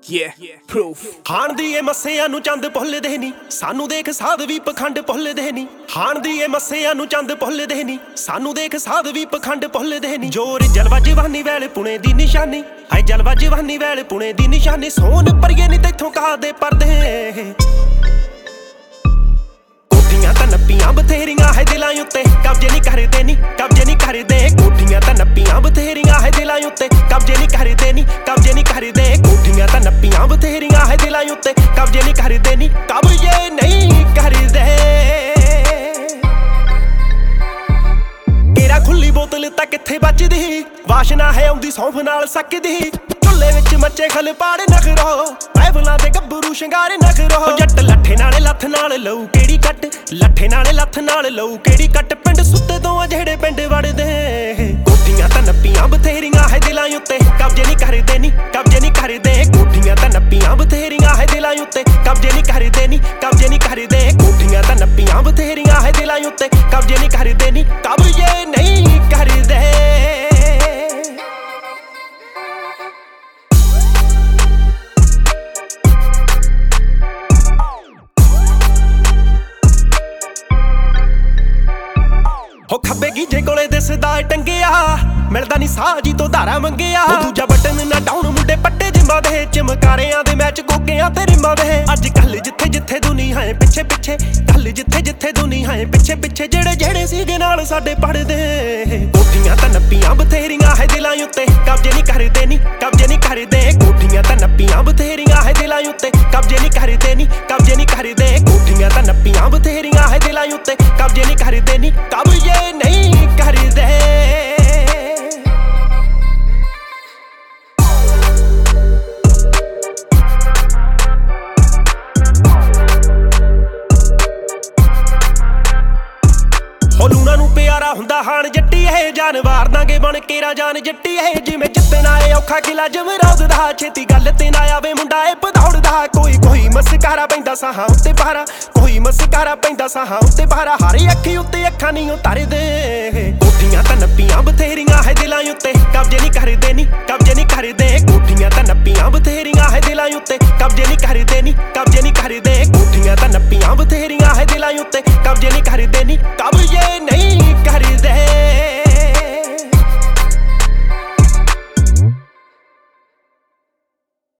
ਹਾਣ ਦੀ ਏ ਮੱਸਿਆਂ ਨੂੰ ਚੰਦ ਭੁੱਲਦੇ ਨੀ, ਸਾਨੂੰ ਦੇਖ ਸਾਧ ਵੀ ਪਖੰਡ ਭੁੱਲਦੇ ਨੀ। ਹਾਣ ਦੀ ਏ ਮੱਸਿਆਂ ਨੂੰ ਚੰਦ ਭੁੱਲਦੇ ਨੀ, ਸਾਨੂੰ ਦੇਖ ਸਾਧ ਵੀ ਪਖੰਡ ਭੁੱਲਦੇ ਨੀ। ਜੋਰ ਜਲਵਾ ਜਵਾਨੀ ਵੇਲੇ ਪੁਣੇ ਦੀ ਨਿਸ਼ਾਨੀ, ਹਾਏ ਜਲਵਾ ਜਵਾਨੀ ਵੇਲੇ ਪੁਣੇ ਦੀ ਨਿਸ਼ਾਨੀ। ਸੋਨ ਪਰੀਏ ਨੀ ਤੈਥੋਂ ਕਾਹਦੇ ਪਰਦੇ, ਕੋਠੀਆਂ ਤਾਂ ਨੱਪੀਆਂ ਬਥੇਰੀਆਂ ਹੈ ਦਿਲਾਂ ਉੱਤੇ, ਕਬਜੇ ਨਹੀਂ ਕਰਦੇ ਨੀ, ਕਬਜੇ ਨਹੀਂ ਕਰਦੇ। ਕੋਠੀਆਂ ਤਾਂ ਨੱਪੀਆਂ ਬਥੇਰੀਆਂ ਹੈ ਦਿਲਾਂ ਉੱਤੇ, ਕਬਜੇ ਨਹੀਂ ਕਰਦੇ ਨੀ, ਕਬਜੇ ਨਹੀਂ ਕਰਦੇ। ਕੋਠੀਆਂ ਤਾਂ ਨੱਪੀਆਂ ਬਥੇਰੀਆਂ ਹੈ ਦਿਲਾਂ ਉੱਤੇ, ਕਬਜੇ ਨਹੀਂ ਕਰਦੇ ਨੀ, ਕਬਜੇ ਨਹੀਂ ਕਰਦੇ। ਤੇਰਾ ਖੁੱਲੀ ਬੋਤਲ ਤਾਂ ਕਿੱਥੇ ਬਚਦੀ, ਵਾਸ਼ਨਾ ਹੈ ਆਉਂਦੀ ਸੌਂਫ ਨਾਲ ਸਕਦੀ। ਝੁੱਲੇ ਵਿੱਚ ਮੱਚੇ ਖਲ ਪਾੜੇ ਨਖਰੋ, ਪੈਵਲਾਂ ਦੇ ਗੱਭਰੂ ਸ਼ਿੰਗਾਰੇ ਨਖਰੋ। ਜੱਟ ਲੱਠੇ ਨਾਲੇ ਲੱਥ ਨਾਲ ਲਊ ਕਿਹੜੀ ਕੱਟ, ਲੱਠੇ ਨਾਲੇ ਲੱਥ ਨਾਲ ਲਊ ਕਿਹੜੀ ਕੱਟ। ਪਿੰਡ ਸੁੱਤੇ ਤੋਂ ਆ ਜਿਹੜੇ ਪਿੰਡ ਵੜਦੇ, ਕੋਠੀਆਂ ਤਾਂ ਨੱਪੀਆਂ ਬਥੇਰੀਆਂ ਹੈ ਦਿਲਾਂ ਉੱਤੇ, ਕਬਜੇ ਨਹੀਂ ਕਰਦੇ ਨੀ, ਕਬਜੇ ਨਹੀਂ ਕਰਦੇ। ਕੋਠੀਆਂ ਤਾਂ ਨੱਪੀਆਂ ਬਥੇਰੀਆਂ ਹੈ ਦਿਲਾਂ ਉੱਤੇ, ਕਬਜੇ ਨਹੀਂ ਕਰਦੇ ਨੀ, ਕਬਜੇ ਨਹੀਂ ਕਰਦੇ। ਕੋਠੀਆਂ ਤਾਂ ਨੱਪੀਆਂ ਬਥੇਰੀਆਂ ਹੈ ਦਿਲਾਂ ਉੱਤੇ, ਕਬਜੇ ਨਹੀਂ ਕਰਦੇ ਨੀ, ਕਬਜੇ ਨਹੀਂ ਕਰਦੇ। ਹੋ ਖੱਬੇ ਗੀਜੇ ਕੋਲੇ ਦਿਸਦਾ ਟੰਗਿਆ, ਮਿਲਦਾ ਨੀ ਸਾਹ ਜੀ ਤੋਂ ਧਾਰਾ ਮੰਗਿਆ। ਦੂਜਾ ਬਟਨ ਨਾ ਡਾਊਨ ਮੁੰਡੇ ਪੱਟੇ ਜਿੰਮਾਂ ਦੇ, ਚਮਕਾਰਿਆਂ ਦੇ ਮੈਚ ਗੋਗਿਆਂ ਤੇ ਰਿੰਮਾਂ ਦੇ। ਅੱਜ ਕੱਲ ਜਿੱਥੇ ਜਿੱਥੇ ਦੁਨੀਆ ਹੈ ਪਿੱਛੇ ਪਿੱਛੇ, ਕੱਲ ਜਿੱਥੇ ਜਿੱਥੇ ਦੁਨੀਆ ਹੈ ਪਿੱਛੇ ਪਿੱਛੇ। ਜਿਹੜੇ ਜਿਹੜੇ ਸੀਗੇ ਨਾਲ ਸਾਡੇ ਪੜਦੇ, ਕੋਠੀਆਂ ਤਾਂ ਨੱਪੀਆਂ ਬਥੇਰੀਆਂ ਹੈ ਦਿਲਾਂ ਉੱਤੇ, ਕਬਜੇ ਨਹੀਂ ਕਰਦੇ ਨੀ, ਕਬਜੇ ਨਹੀਂ ਕਰਦੇ। ਕੋਠੀਆਂ ਤਾਂ ਨੱਪੀਆਂ ਬਥੇਰੀਆਂ ਹੈ ਦਿਲਾਂ ਉੱਤੇ, ਕਬਜੇ ਨਹੀਂ ਕਰਦੇ ਨੀ, ਕਬਜੇ ਨਹੀਂ ਕਰਦੇ। ਕੋਠੀਆਂ ਤਾਂ ਨੱਪੀਆਂ ਬਥੇਰੀਆਂ ਹੈ ਦਿਲਾਂ ਉੱਤੇ, ਕਬਜੇ ਨਹੀਂ ਕਰਦੇ ਨੀ, ਕਬਜੇ ਨਹੀਂ ਕਰਦੇ। ਲੂਣਾ ਨੂੰ ਪਿਆਰਾ ਹੁੰਦਾ ਹਾਣ ਜੱਟੀ, ਇਹ ਜਾਨਵਾਰ ਦਾਂਗੇ ਬਣ ਕੇ ਰਾਜਾਨ ਜੱਟੀ। ਇਹ ਜਿਵੇਂ ਜਿੱਤਣਾ ਏ ਔਖਾ ਕਿਲਾ ਜਮਰੌਦ ਦਾ, ਛੇਤੀ ਗੱਲ ਤੇ ਨਾ ਆਵੇ ਮੁੰਡਾ ਏ ਭਦੌੜਦਾ। ਕੋਈ ਕੋਈ ਮਸਕਾਰਾ ਪੈਂਦਾ ਸਾਹਾਂ ਉੱਤੇ ਪਹਾਰਾ, ਕੋਈ ਮਸਕਾਰਾ ਪੈਂਦਾ ਸਾਹਾਂ ਉੱਤੇ ਪਹਾਰਾ। ਹਰੀ ਅੱਖੀ ਉੱਤੇ ਅੱਖਾਂ ਨਹੀਂ ਉਤਾਰਦੇ, ਕੋਠੀਆਂ ਤਾਂ ਨੱਪੀਆਂ ਬਥੇਰੀਆਂ ਹੈ ਦਿਲਾਂ ਉੱਤੇ, ਕਬਜੇ ਨਹੀਂ ਕਰਦੇ ਨੀ, ਕਬਜੇ ਨਹੀਂ ਕਰਦੇ। ਕੋਠੀਆਂ ਤਾਂ ਨੱਪੀਆਂ ਬਥੇਰੀਆਂ ਹੈ ਦਿਲਾਂ ਉੱਤੇ, ਕਬਜੇ ਨਹੀਂ ਕਰਦੇ ਨੀ, ਕਬਜੇ ਨਹੀਂ ਕਰਦੇ। ਕੋਠੀਆਂ ਤਾਂ ਨੱਪੀਆਂ ਬਥੇਰੀਆਂ ਹੈ ਦਿਲਾਂ ਉੱਤੇ, ਕਬਜੇ ਨਹੀਂ ਕਰਦੇ ਨੀ, ਕਬਜੇ ਨਹੀਂ।